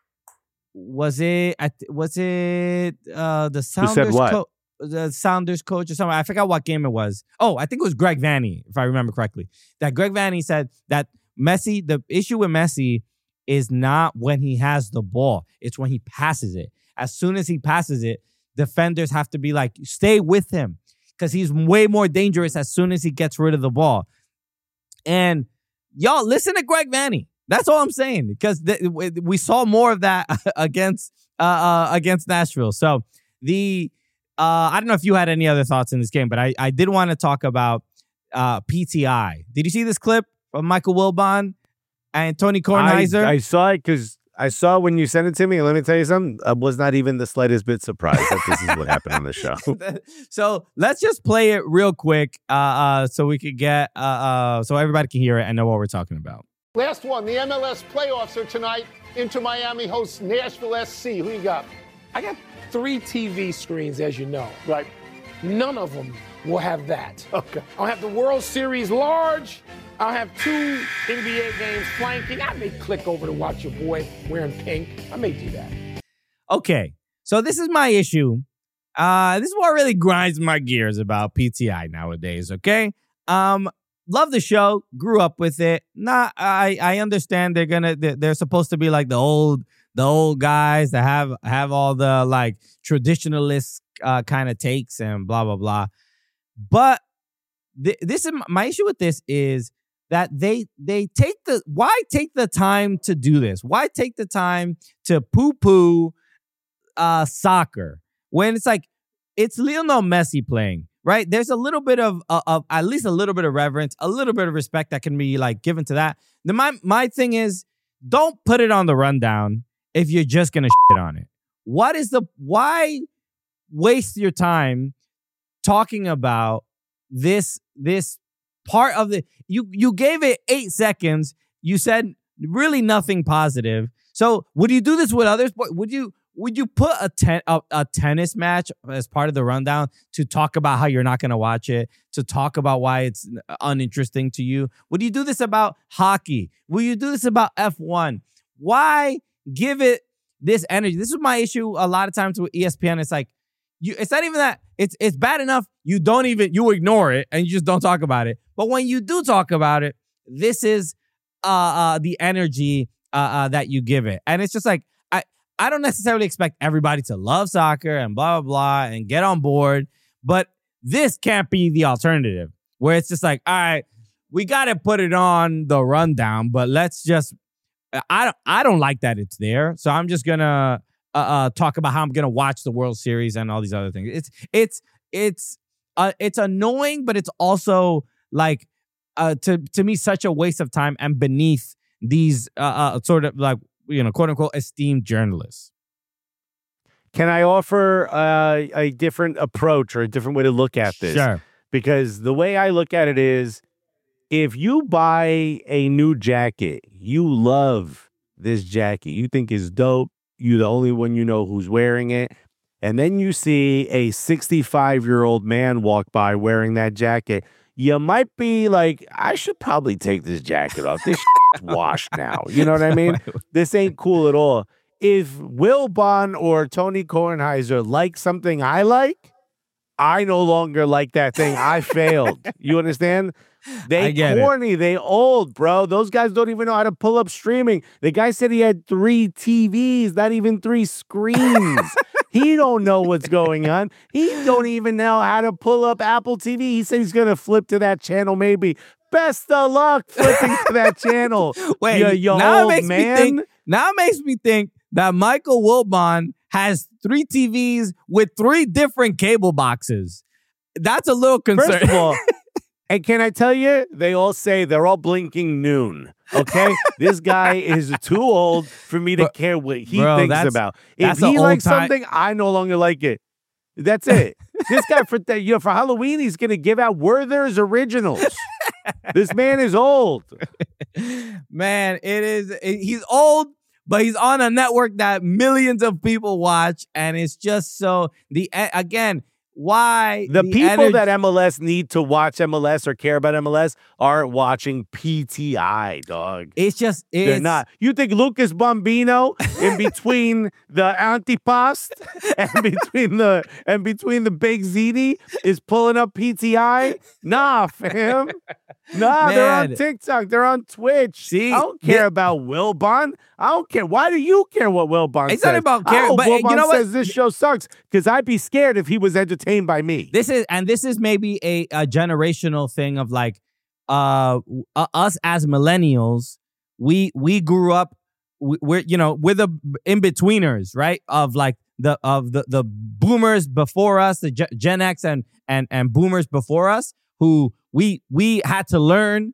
was it was it uh the Sounders? Who said what? Co- the Sounders coach or something. I forgot what game it was. Oh, I think it was Greg Vanney, if I remember correctly. That Greg Vanney said that Messi, the issue with Messi is not when he has the ball. It's when he passes it. As soon as he passes it, defenders have to be like, stay with him because he's way more dangerous as soon as he gets rid of the ball. And y'all, listen to Greg Vanney. That's all I'm saying because th- we saw more of that against uh, uh, against Nashville. So the Uh, I don't know if you had any other thoughts in this game, but I, I did want to talk about uh, P T I. Did you see this clip of Michael Wilbon and Tony Kornheiser? I, I saw it because I saw when you sent it to me. And let me tell you something. I was not even the slightest bit surprised that this is what happened on the show. So let's just play it real quick uh, uh, so we could get, uh, uh, so everybody can hear it and know what we're talking about. Last one, the M L S playoffs are tonight. Inter Miami hosts Nashville S C. Who you got? I got three T V screens, as you know. Right. None of them will have that. Okay. I'll have the World Series large. I'll have two N B A games flanking. I may click over to watch your boy wearing pink. I may do that. Okay. So this is my issue. Uh, this is what really grinds my gears about P T I nowadays, okay? Um, love the show. Grew up with it. Not, I, I understand they're gonna, they're, they're supposed to be like the old, the old guys that have have all the like traditionalist uh, kind of takes and blah blah blah. But th- this is my issue with this is that they they take the why take the time to do this? Why take the time to poo poo uh, soccer when it's like it's Lionel Messi playing, right? There's a little bit of, uh, of at least a little bit of reverence, a little bit of respect that can be like given to that. Then my my thing is, don't put it on the rundown if you're just gonna shit on it. What is the why waste your time talking about this this part of the you you gave it eight seconds. You said really nothing positive. So would you do this with others? Would you would you put a ten a, a tennis match as part of the rundown to talk about how you're not gonna watch it, to talk about why it's uninteresting to you? Would you do this about hockey? Will you do this about F one? Why give it this energy? This is my issue a lot of times with E S P N. It's like, you. It's not even that. It's it's bad enough you don't even, you ignore it and you just don't talk about it. But when you do talk about it, this is uh, uh, the energy uh, uh, that you give it. And it's just like, I, I don't necessarily expect everybody to love soccer and blah, blah, blah and get on board. But this can't be the alternative where it's just like, all right, we got to put it on the rundown, but let's just, I don't, I don't like that it's there. So I'm just going to uh, uh, talk about how I'm going to watch the World Series and all these other things. It's, it's, it's, uh, it's annoying, but it's also like, uh, to, to me, such a waste of time and beneath these uh, uh, sort of like, you know, quote unquote esteemed journalists. Can I offer uh, a different approach or a different way to look at this? Sure. Because the way I look at it is, if you buy a new jacket, you love this jacket, you think it's dope, you're the only one you know who's wearing it, and then you see a sixty-five-year-old man walk by wearing that jacket, you might be like, I should probably take this jacket off. This shit's washed now. You know what I mean? This ain't cool at all. If Wilbon or Tony Kornheiser like something I like, I no longer like that thing. I failed. You understand? They corny. It. They old, bro. Those guys don't even know how to pull up streaming. The guy said he had three T Vs, not even three screens. He don't know what's going on. He don't even know how to pull up Apple T V. He said he's going to flip to that channel maybe. Best of luck flipping to that channel. Wait, you, you now old it makes man. me think, now it makes me think that Michael Wilbon has three T Vs with three different cable boxes. That's a little concerning. First of all, and can I tell you, they all say they're all blinking noon. Okay? This guy is too old for me to Bro, care what he bro, thinks that's, about. That's If he likes time- something, I no longer like it. That's it. This guy, for the, you know, for Halloween, he's going to give out Werther's Originals. This man is old. Man, it is. It, he's old, but he's on a network that millions of people watch, and it's just so the again. Why The, the people ener- that M L S need to watch M L S or care about M L S aren't watching P T I, dog. It's just it's, They're not. You think Lucas Bombino in between the antipasto and between the and between the baked ziti is pulling up P T I? Nah, fam. Nah, Man. they're on TikTok. They're on Twitch. See, I don't care thi- about Wilbon. I don't care. Why do you care what Wilbon says? It's not about I care, hope but Wilbon you know what? says this show sucks because I'd be scared if he was entertained by me. This is and this is maybe a, a generational thing of like uh, uh us as millennials, we we grew up we, we're you know we're the in-betweeners, right? Of like the of the the boomers before us, the Gen, Gen X and and and boomers before us, who we we had to learn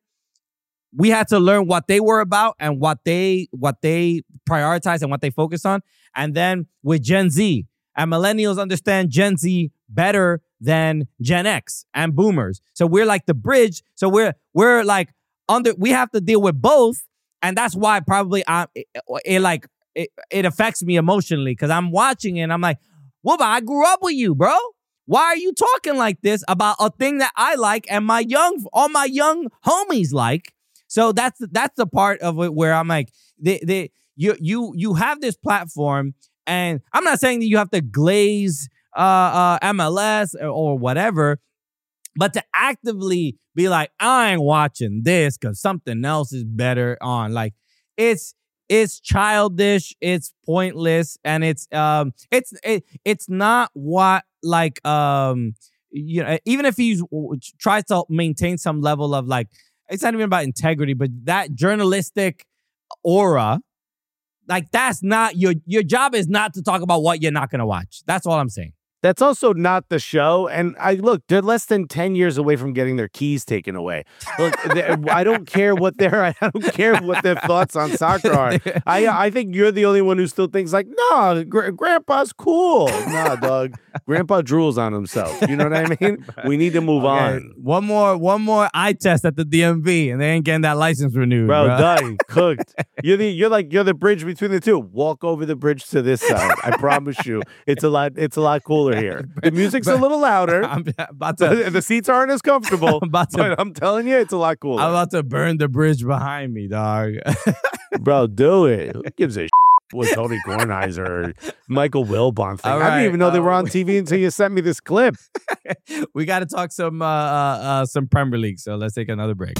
we had to learn what they were about and what they what they prioritize and what they focus on. And then with Gen Z, and millennials understand Gen Z better than Gen X and boomers. So we're like the bridge. So we're we're like under we have to deal with both. And that's why probably I it, it like it, it affects me emotionally, because I'm watching it and I'm like, well, but I grew up with you, bro. Why are you talking like this about a thing that I like and my young all my young homies like? So that's that's the part of it where I'm like, they, they, you you you have this platform, and I'm not saying that you have to glaze uh, uh, M L S or, or whatever, but to actively be like, I ain't watching this because something else is better on. Like, it's it's childish, it's pointless, and it's um it's it, it's not what like um you know, even if he tries to maintain some level of like, it's not even about integrity, but that journalistic aura, like that's not your your job is not to talk about what you're not going to watch. That's all I'm saying. That's also not the show. And I look, they're less than ten years away from getting their keys taken away. Look, I don't care what their I don't care what their thoughts on soccer are. I I think you're the only one who still thinks like, no, gr- Grandpa's cool. Nah, dog. Grandpa drools on himself. You know what I mean? We need to move Okay, on. One more one more eye test at the D M V, and they ain't getting that license renewed, Bro, bro. done. Cooked. You're the you're like you're the bridge between the two. Walk over the bridge to this side. I promise you. It's a lot it's a lot cooler here. The music's a little louder. I'm about to The seats aren't as comfortable. I'm about to- but I'm telling you, it's a lot cooler. I'm about to burn the bridge behind me, dog. Bro, do it. Who gives a what Tony Kornheiser or Michael Wilbon thing? All I didn't right, even know they were uh, on T V until you sent me this clip. We got to talk some uh, uh, uh, some Premier League, so let's take another break.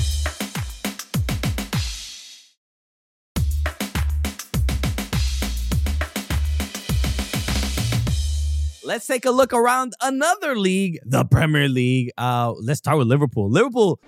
Let's take a look around another league, the Premier League. Uh, let's start with Liverpool. Liverpool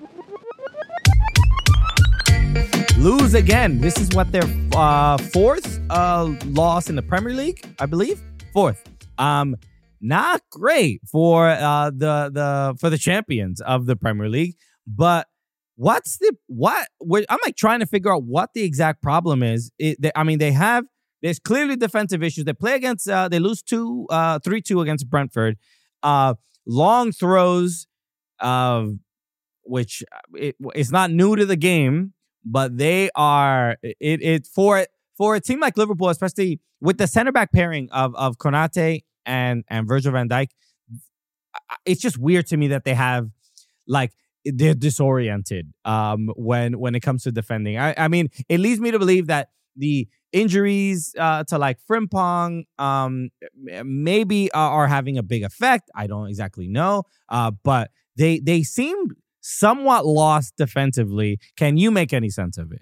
lose again. This is what their uh, fourth uh, loss in the Premier League, I believe. Fourth. Um, not great for uh, the the for the champions of the Premier League. But what's the what? What I'm like trying to figure out what the exact problem is. It, they, I mean, they have there's clearly defensive issues. They play against uh, they lose two uh three two against Brentford. Uh, long throws, uh, which it, it's not new to the game, but they are it it for for a team like Liverpool, especially with the center back pairing of of Konate and and Virgil van Dijk. It's just weird to me that they have like they're disoriented um, when when it comes to defending. I, I mean, it leads me to believe that the injuries uh, to like Frimpong um, maybe are, are having a big effect. I don't exactly know, uh, but they they seem somewhat lost defensively. Can you make any sense of it?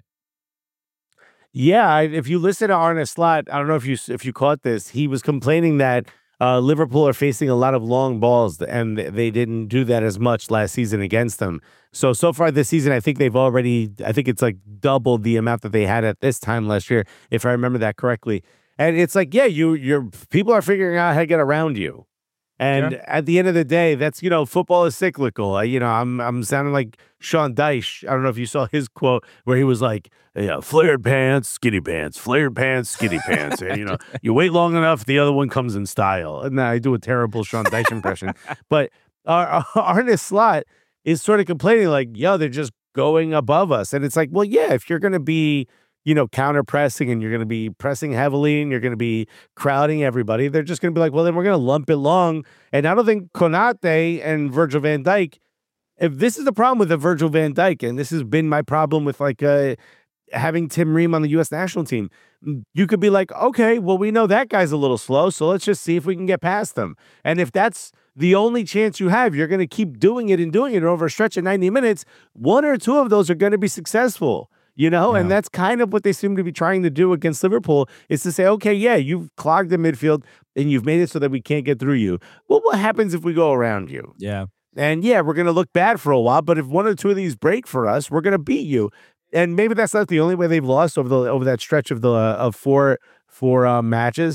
Yeah, I, if you listen to Arne Slot, I don't know if you if you caught this. He was complaining that uh, Liverpool are facing a lot of long balls, and they didn't do that as much last season against them. So so far this season, I think they've already, I think it's like doubled the amount that they had at this time last year, if I remember that correctly. And it's like, yeah, you you're people are figuring out how to get around you. And Sure. at the end of the day, that's, you know, football is cyclical. I, you know, I'm I'm sounding like Sean Dyche. I don't know if you saw his quote where he was like, yeah, flared pants, skinny pants, flared pants, skinny pants. And, you know, you wait long enough, the other one comes in style. And I do a terrible Sean Dyche impression. But our, our Arne Slot is sort of complaining like, yo, they're just going above us. And it's like, well, yeah, if you're going to be, you know, counter pressing and you're going to be pressing heavily and you're going to be crowding everybody, they're just going to be like, well, then we're going to lump it long. And I don't think Konate and Virgil van Dijk, if this is the problem with the Virgil van Dijk, and this has been my problem with like uh, having Tim Ream on the U S national team, you could be like, okay, well, we know that guy's a little slow, so let's just see if we can get past them. And if that's the only chance you have, you're going to keep doing it and doing it over a stretch of ninety minutes, one or two of those are going to be successful. You know, Yeah. and that's kind of what they seem to be trying to do against Liverpool is to say, okay, yeah, you've clogged the midfield and you've made it so that we can't get through you. Well, what happens if we go around you? Yeah. And yeah, we're going to look bad for a while, but if one or two of these break for us, we're going to beat you. And maybe that's not the only way they've lost over the over that stretch of the uh, of four four uh, matches,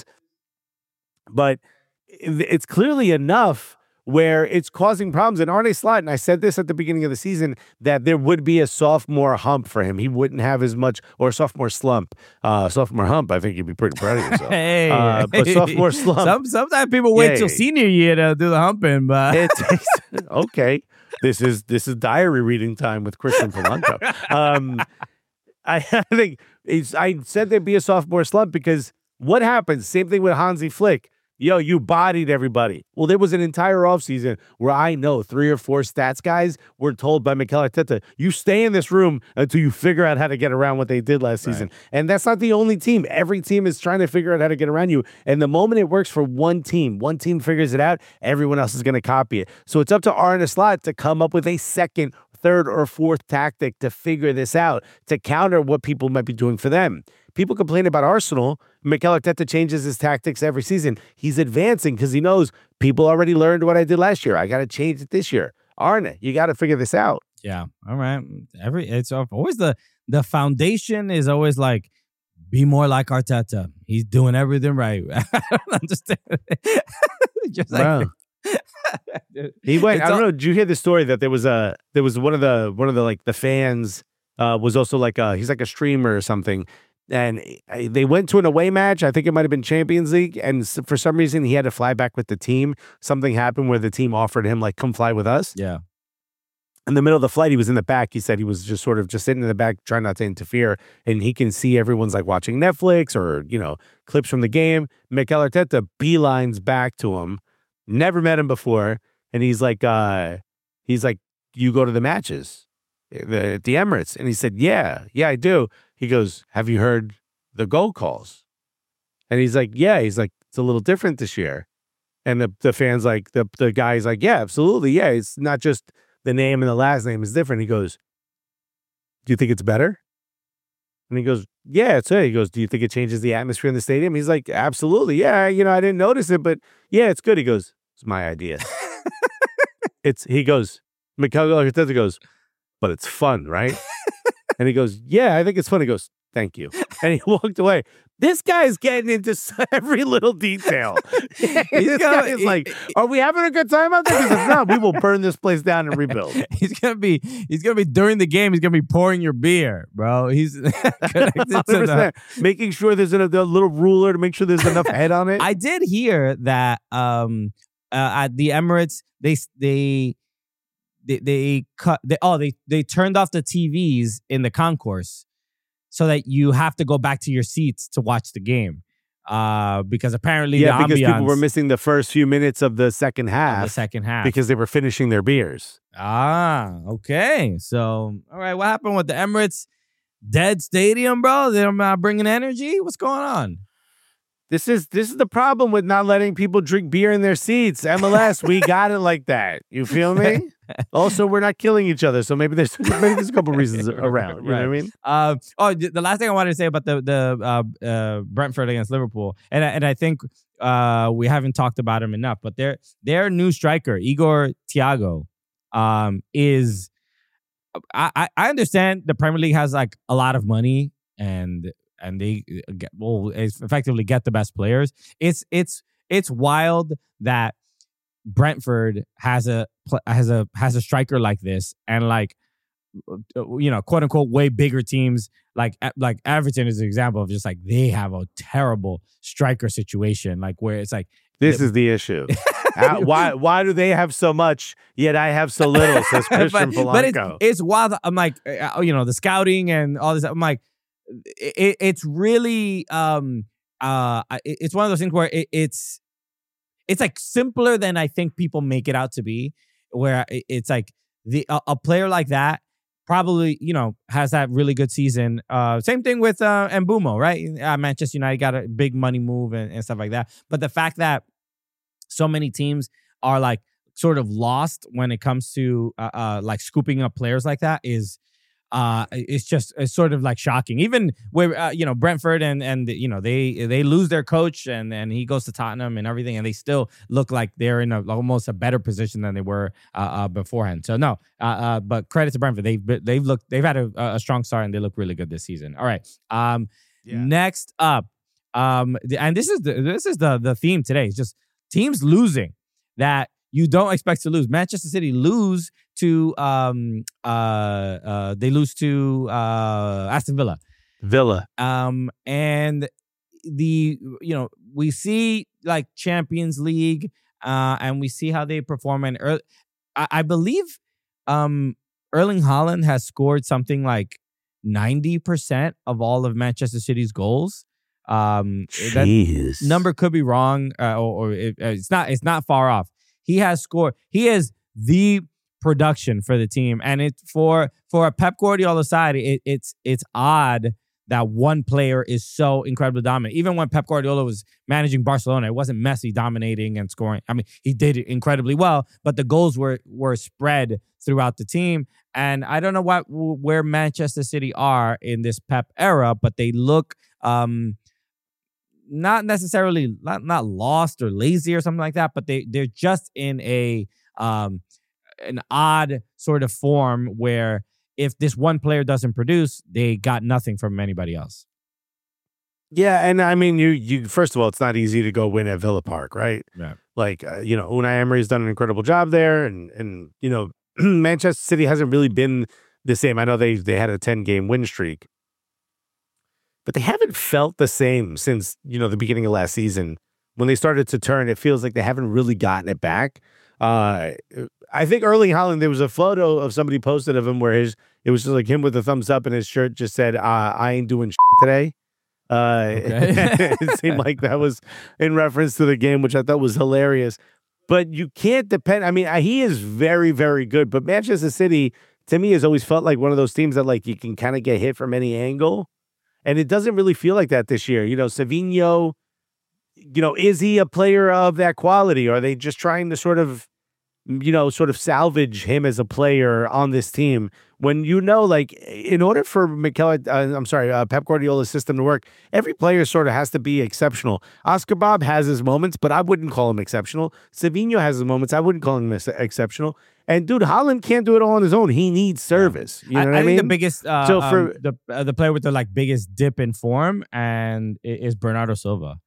but it- it's clearly enough where it's causing problems. And Arne Slot, and I said this at the beginning of the season, that there would be a sophomore hump for him. He wouldn't have as much, or a sophomore slump. Uh, sophomore hump, I think you'd be pretty proud of yourself. Hey, Uh, but sophomore slump. Some, sometimes people wait Yeah, till yeah. senior year to do the humping, but It takes, okay. This is this is diary reading time with Christian Polanco. Um, I, I think it's, I said there'd be a sophomore slump because what happens? Same thing with Hansi Flick. Yo, you bodied everybody. Well, there was an entire offseason where I know three or four stats guys were told by Mikel Arteta, you stay in this room until you figure out how to get around what they did last season. And that's not the only team. Every team is trying to figure out how to get around you. And the moment it works for one team, one team figures it out, everyone else is going to copy it. So it's up to Arne Slot to come up with a second, third, or fourth tactic to figure this out, to counter what people might be doing for them. People complain about Arsenal. Mikel Arteta changes his tactics every season. He's advancing because he knows people already learned what I did last year. I got to change it this year. Arne, you got to figure this out. yeah. All right. Every it's always the the foundation is always like be more like Arteta. He's doing everything right. I don't understand. Just like Wow. He went. It's I don't all- know. Did you hear the story that there was a there was one of the one of the like the fans uh, was also like a he's like a streamer or something. And they went to an away match. I think it might have been Champions League. And s- for some reason, he had to fly back with the team. Something happened where the team offered him, like, come fly with us. yeah. In the middle of the flight, he was in the back. He said he was just sort of just sitting in the back, trying not to interfere. And he can see everyone's like watching Netflix or, you know, clips from the game. Mikel Arteta beelines back to him. Never met him before. And he's like, uh, he's like, you go to the matches the, at the Emirates? And he said, yeah, yeah, I do. He goes, have you heard the goal calls? And he's like, yeah. He's like, it's a little different this year. And the, the fan's like, the, the guy's like, yeah, absolutely. Yeah, it's not just the name and the last name is different. He goes, do you think it's better? And he goes, yeah, it's it. He goes, do you think it changes the atmosphere in the stadium? He's like, absolutely. Yeah, you know, I didn't notice it, but yeah, it's good. He goes, it's my idea. It's, he goes, Mikel Arteta goes, but it's fun, right? And he goes, yeah, I think it's fun. He goes, thank you. and he walked away. This guy's getting into every little detail. This guy is like, "Are we having a good time out there?" Because if not, we will burn this place down and rebuild. He's gonna be, he's gonna be during the game. He's gonna be pouring your beer, bro. He's connected to the, making sure there's a, a little ruler to make sure there's enough head on it. I did hear that um, uh, at the Emirates, they they they they cut. They, oh, they they turned off the T Vs in the concourse, so that you have to go back to your seats to watch the game. Uh, because apparently yeah, the because ambiance, people were missing the first few minutes of the second half. the second half because they were finishing their beers. Ah, okay. So, all right, what happened with the Emirates? Dead stadium, bro? They're not bringing energy? What's going on? This is this is the problem with not letting people drink beer in their seats. M L S, we got it like that. You feel me? Also, we're not killing each other, so maybe there's maybe there's a couple reasons around. You right. know what I mean? Uh, oh, the last thing I wanted to say about the the uh, uh, Brentford against Liverpool, and and I think uh, we haven't talked about him enough, but their their new striker Igor Thiago um, is. I I understand the Premier League has like a lot of money and. And they get, will effectively get the best players. It's it's it's wild that Brentford has a has a has a striker like this, and like you know, quote unquote, way bigger teams like like Everton is an example of just like they have a terrible striker situation, like where it's like this is the issue. uh, why why do they have so much yet I have so little? Says Christian but, but it's, Polanco. It's wild. I'm like, you know, the scouting and all this. I'm like. It, it's really um uh it's one of those things where it, it's it's like simpler than I think people make it out to be, where it's like the a, a player like that probably, you know, has that really good season. Uh same thing with uh Mbumo, right? Uh, Manchester United got a big money move and, and stuff like that. But the fact that so many teams are like sort of lost when it comes to uh, uh like scooping up players like that is Uh, it's just it's sort of like shocking. Even where uh, you know Brentford and and you know they they lose their coach and and he goes to Tottenham and everything, and they still look like they're in a, almost a better position than they were uh, uh, beforehand. So no, uh, uh, but credit to Brentford. They've they've looked they've had a, a strong start and they look really good this season. All right. Um, yeah. Next up, um, and this is the this is the the theme today. It's just teams losing that you don't expect to lose. Manchester City lose to um uh uh they lose to uh Aston Villa. Villa. Um and the you know we see like Champions League uh and we see how they perform, and er- I, I believe um Erling Haaland has scored something like ninety percent of all of Manchester City's goals. Um Jeez. That number could be wrong uh, or, or it, it's not it's not far off. He has scored. He is the production for the team, and it's for for a Pep Guardiola side. It, it's it's odd that one player is so incredibly dominant. Even when Pep Guardiola was managing Barcelona, it wasn't Messi dominating and scoring. I mean, he did it incredibly well, but the goals were were spread throughout the team. And I don't know what where Manchester City are in this Pep era, but they look. Um, Not necessarily not, not lost or lazy or something like that, but they they're just in a um an odd sort of form where if this one player doesn't produce, they got nothing from anybody else. Yeah, and I mean, you you first of all, it's not easy to go win at Villa Park, right? Yeah. Like uh, you know, Unai Emery's done an incredible job there, and and you know, Manchester City hasn't really been the same. I know they they had a ten game win streak. But they haven't felt the same since, you know, the beginning of last season. When they started to turn, it feels like they haven't really gotten it back. Uh, I think Erling Haaland, there was a photo of somebody posted of him where his it was just like him with a thumbs up and his shirt just said, uh, I ain't doing shit today. Uh, okay. It seemed like that was in reference to the game, which I thought was hilarious. But you can't depend. I mean, he is very, very good. But Manchester City, to me, has always felt like one of those teams that like you can kind of get hit from any angle. And it doesn't really feel like that this year. You know, Savinho, you know, is he a player of that quality? Or are they just trying to sort of, you know, sort of salvage him as a player on this team? When you know, like, in order for Mikel, uh, I'm sorry, uh, Pep Guardiola's system to work, every player sort of has to be exceptional. Oscar Bob has his moments, but I wouldn't call him exceptional. Savinho has his moments. I wouldn't call him exceptional. And dude, Haaland can't do it all on his own. He needs service. You know I, what I I think mean? the biggest, uh, So for- um, the uh, the player with the like biggest dip in form and i- is Bernardo Silva.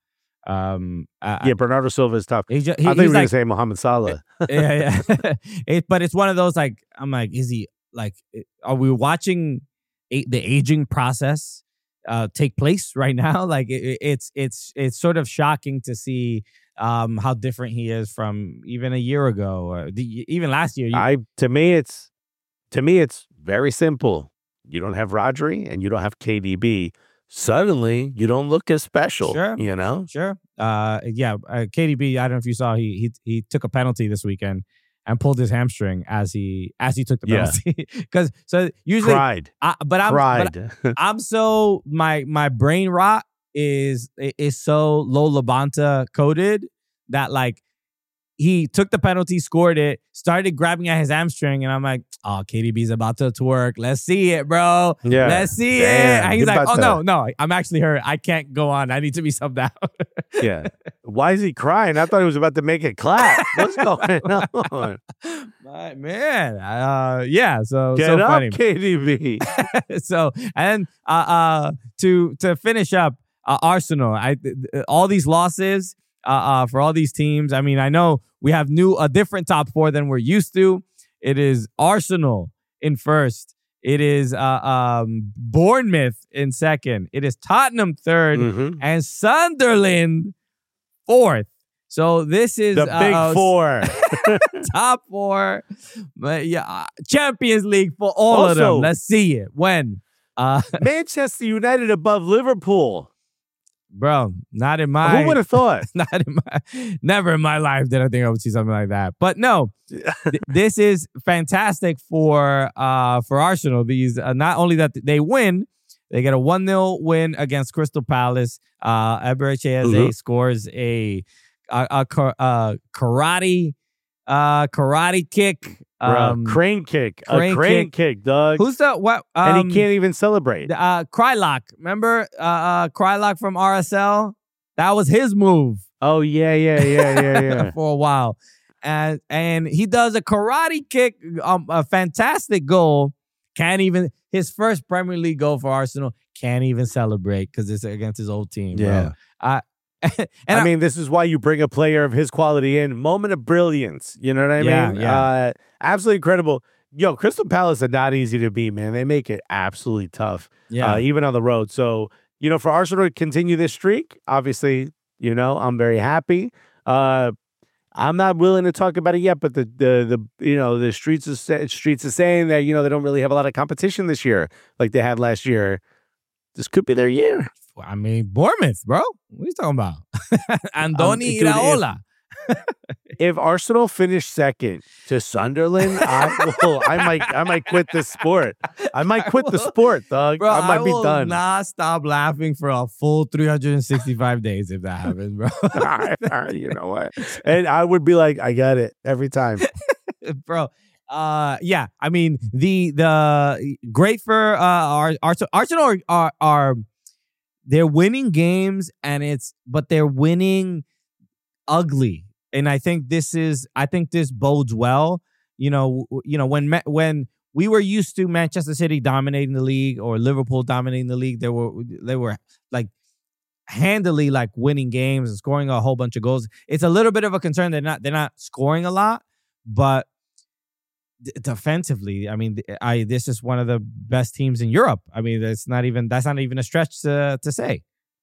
Um, I- yeah, Bernardo Silva is tough. He, ju- I he, thought you he's were gonna like, say Mohamed Salah. yeah, yeah. it, but it's one of those like I'm like, is he like? Are we watching a, the aging process uh, take place right now? Like it, it's it's it's sort of shocking to see um, how different he is from even a year ago, or the, even last year. You, I to me it's to me it's very simple. You don't have Rodri and you don't have K D B. Suddenly, you don't look as special. Sure. You know. Sure. Uh, yeah. Uh, K D B. I don't know if you saw. He he he took a penalty this weekend and pulled his hamstring as he as he took the Yeah. penalty. Because so usually, Cried. I, but I'm but Cried. I'm so my my brain rot is is so Lola Banta coded that like he took the penalty, scored it, started grabbing at his hamstring, and I'm like, oh, K D B's about to twerk. Let's see it, bro. Yeah. Let's see Damn, it. And he's he's like, about oh to- no, no, I'm actually hurt. I can't go on. I need to be subbed out. Yeah. Why is he crying? I thought he was about to make it clap. What's going on? My man. Uh, yeah. So Get so up, funny. K D B. so and uh, uh to to finish up uh, Arsenal, I th- th- all these losses uh, uh for all these teams. I mean, I know we have new a different top four than we're used to. It is Arsenal in first. It is uh, um Bournemouth in second. It is Tottenham third, Mhm. and Sunderland fourth. So this is The big uh, four. top four, but yeah, uh, Champions League for all of them. Also- Let's see it when, uh, Manchester United above Liverpool. bro. Not in my, Who would have thought? not in my, never in my life did I think I would see something like that. But no, th- this is fantastic for uh for Arsenal. These uh, not only that they win, they get a one nil win against Crystal Palace. Uh, Eberechi Eze Mhm. scores a a, a, kar- a karate uh karate kick. Bro, Um, crane kick. crane a crane kick, dog. who's the what? Um, and he can't even celebrate. Uh, Krylock. Remember uh, uh, Krylock from R S L? That was his move Oh, yeah, yeah, yeah, yeah, yeah. for a while. And and he does a karate kick, um, a fantastic goal. Can't even, his first Premier League goal for Arsenal, can't even celebrate because it's against his old team. bro. Yeah. I, and I mean, this is why you bring a player of his quality in. Moment of brilliance. You know what I Yeah, mean? yeah. Uh, absolutely incredible. Yo, Crystal Palace are not easy to beat, man. They make it absolutely tough, yeah. uh, even on the road. So, you know, for Arsenal to continue this streak, obviously, you know, I'm very happy. Uh, I'm not willing to talk about it yet, but the the the you know the streets is sa- streets are saying that you know they don't really have a lot of competition this year like they had last year. This could be their year. I mean, Bournemouth, bro. What are you talking about? Andoni Um, dude, if- Iraola. If Arsenal finish second to Sunderland, I will. I might. I might quit this sport. I might quit the sport, dog. Bro, I might be will done. not stop laughing for a full three hundred sixty-five days if that happens, bro. All right, all right, you know what? And I would be like, I got it every time. bro. Uh, yeah. I mean, the the great for uh our Arsenal. Arsenal are, are are they're winning games, and it's but they're winning ugly. And I think this is I think this bodes well. You know, w- you know when Ma- when we were used to Manchester City dominating the league or Liverpool dominating the league, they were they were like handily like winning games and scoring a whole bunch of goals. It's a little bit of a concern. They're not they're not scoring a lot, but d- defensively, I mean, I this is one of the best teams in Europe. I mean, that's not even that's not even a stretch to to say.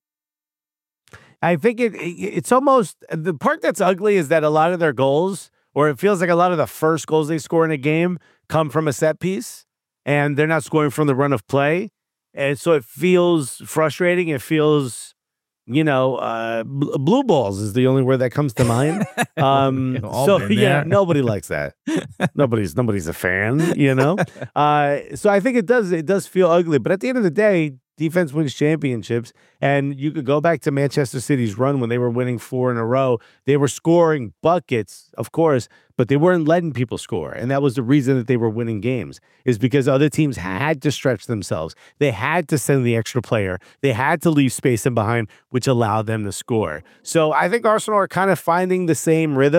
I think it, it it's almost the part that's ugly is that a lot of their goals, or it feels like a lot of the first goals they score in a game come from a set piece, and they're not scoring from the run of play, and so it feels frustrating. It feels, you know, uh, bl- blue balls is the only word that comes to mind. Um, We've all so been yeah, there. nobody likes that. nobody's nobody's a fan, you know. Uh, so I think it does it does feel ugly, but at the end of the day, defense wins championships, and you could go back to Manchester City's run when they were winning four in a row. They were scoring buckets, of course, but they weren't letting people score, and that was the reason that they were winning games, is because other teams had to stretch themselves. They had to send the extra player. They had to leave space in behind, which allowed them to score. So I think Arsenal are kind of finding the same rhythm.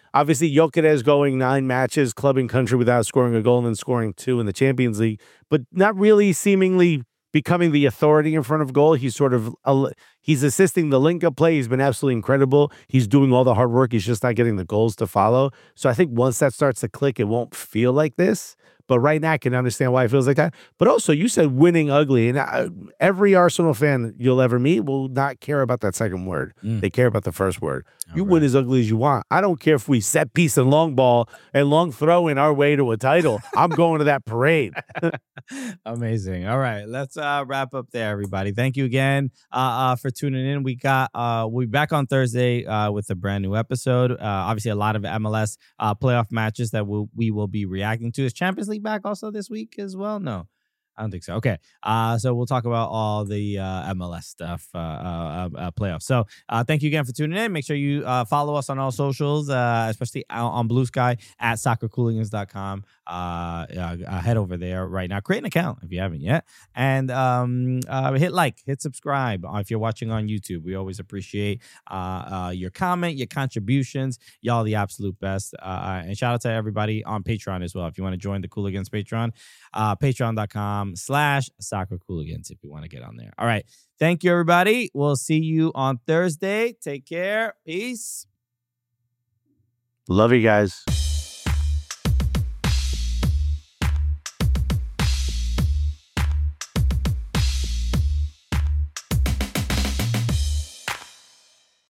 Obviously, Gyökeres going nine matches, clubbing country without scoring a goal and then scoring two in the Champions League, but not really seemingly becoming the authority in front of goal. He's sort of uh, he's assisting the link-up play. He's been absolutely incredible. He's doing all the hard work. He's just not getting the goals to follow. So I think once that starts to click, it won't feel like this. But right now, I can understand why it feels like that. But also, you said winning ugly. And I, every Arsenal fan you'll ever meet will not care about that second word. Mm. They care about the first word. All you right. win as ugly as you want. I don't care if we set piece and long ball and long throw in our way to a title. I'm going to that parade. Amazing. All right. Let's uh, wrap up there, everybody. Thank you again uh, uh, for tuning in. We got uh, we'll be back on Thursday uh, with a brand new episode. Uh, obviously, a lot of M L S uh, playoff matches that we'll, we will be reacting to. Is Champions League back also this week as well? No, I don't think so. Okay. Uh, so we'll talk about all the uh, M L S stuff, uh, uh, uh, playoffs. So uh, thank you again for tuning in. Make sure you uh, follow us on all socials, uh, especially on Blue Sky at soccer cooligans dot com. Uh, uh, head over there right now. Create an account if you haven't yet. And um, uh, hit like, hit subscribe uh, if you're watching on YouTube. We always appreciate uh, uh, your comment, your contributions. Y'all the absolute best. Uh, and shout out to everybody on Patreon as well. If you want to join the Cooligans Patreon, uh, patreon dot com slash soccer cooligans if you want to get on there. All right. Thank you, everybody. We'll see you on Thursday. Take care. Peace. Love you guys.